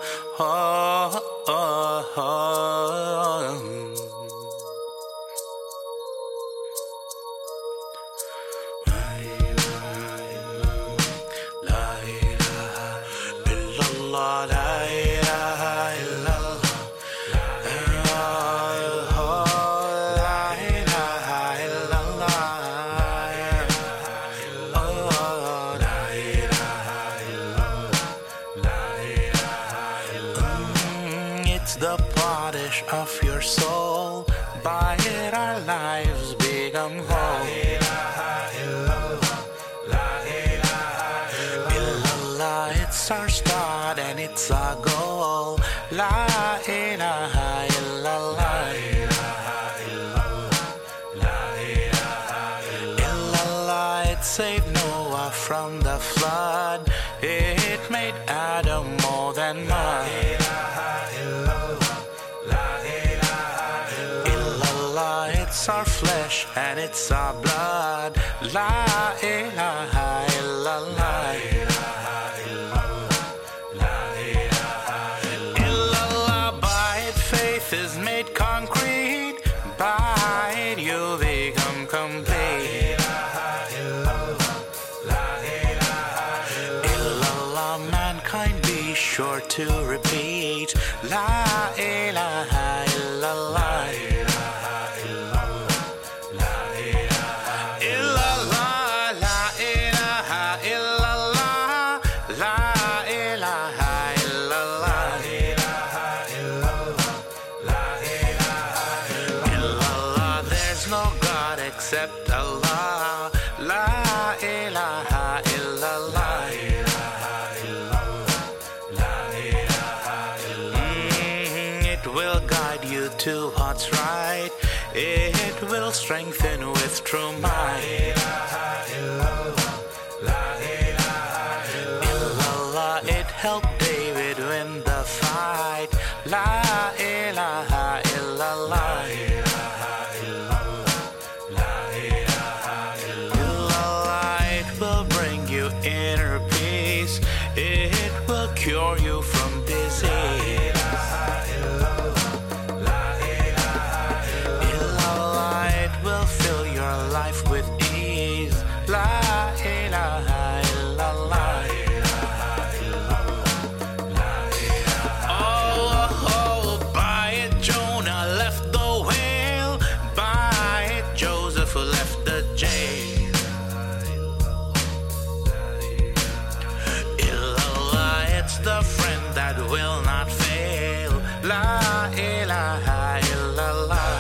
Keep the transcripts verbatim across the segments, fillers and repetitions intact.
oh, oh, oh. La ilaha illallah, la ilaha illallah. It's the polish of your soul. By it our lives become whole. Illallah, it's our start and it's our goal. La ilaha illallah. Illallah, it saved Noah from the flood. It made Adam more than mud. Illallah, it's our flesh and it's our blood. La ilaha illallah. Illallah, by it faith is made concrete. By it you become complete. Illallah, mankind be sure to repeat. La ilaha illallah. Illallah, la ilaha illallah. La ilaha illallah. Illallah, there's no God except Allah. La ilaha illallah. Mm, it will guide you to what's right. It will strengthen with true might. Illallah, it helped David win the fight. La ilaha illallah. Illallah, it will bring you inner peace. It will cure you from disease. Illallah, it will fill your life with ease. La ilaha illallah. Oh, oh, by it Jonah left the whale. By it Joseph left the jail. Illallah, it's the friend that will not fail. La ilaha illallah.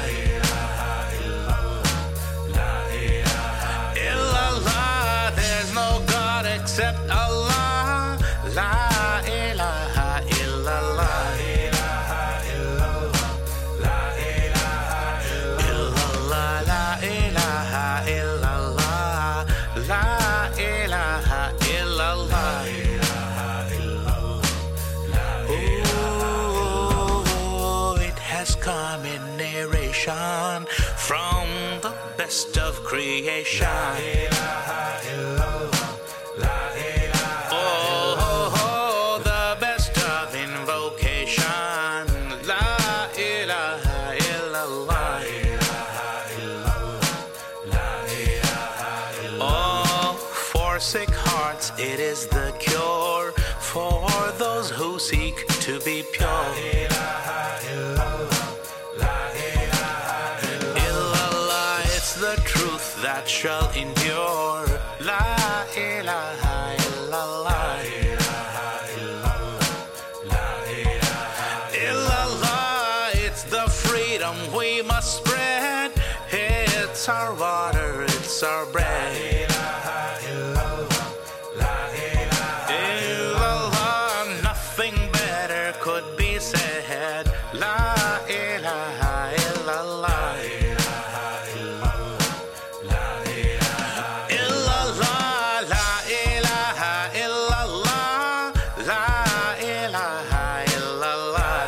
Illallah, there's no God except Allah. La ilaha illallah. Illallah, la ilaha illallah. La ilaha illallah. Ooh, it has come in narration from the best of creation. Oh, oh, oh, the best of invocation. La ilaha illallah. Oh, for sick hearts it is the cure. For those who seek to be pure. Illallah, it's the truth that shall endure. La ilaha illallah. Illallah, it's the freedom we must spread. It's our water, it's our bread. Illallah, nothing better could be said. La ilaha illallah. Illallah, la ilaha illallah. La ilaha illallah.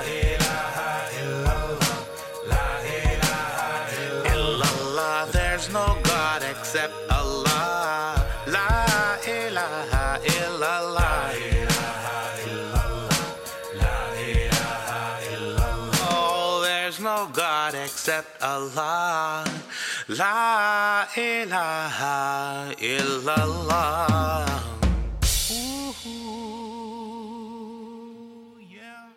Illallah, there's no God except Allah. La ilaha illallah. except Allah. La ilaha illallah.